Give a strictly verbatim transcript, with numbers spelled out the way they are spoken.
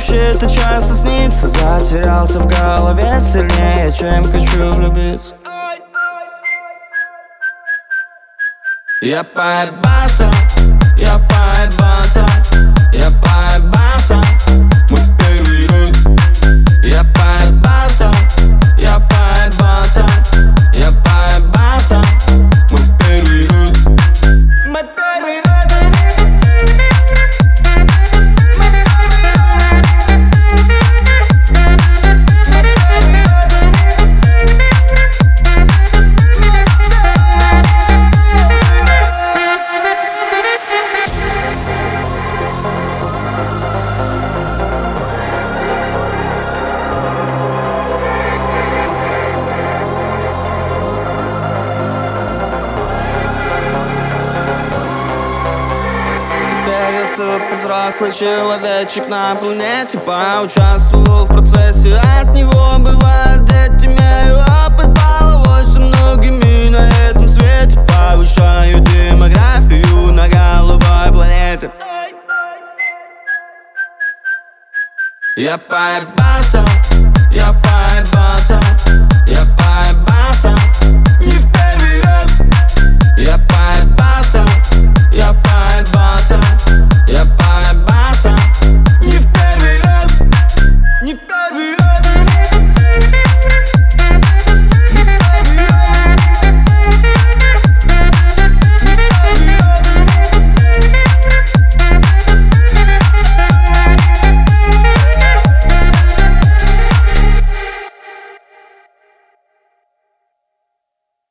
вообще-то часто снится. Затерялся в голове сильнее, чем хочу влюбиться. Я поебался, я поебался, я поебался, мой первый раз. Я поебался, я поебался, я поебался, мой первый раз. Мой первый раз. Я супер взрослый человечек на планете. Поучаствовал в процессе, от него бывают дети. Имею опыт половой со многими на этом свете. Повышаю демографию на голубой планете. Я поебался, я поебался.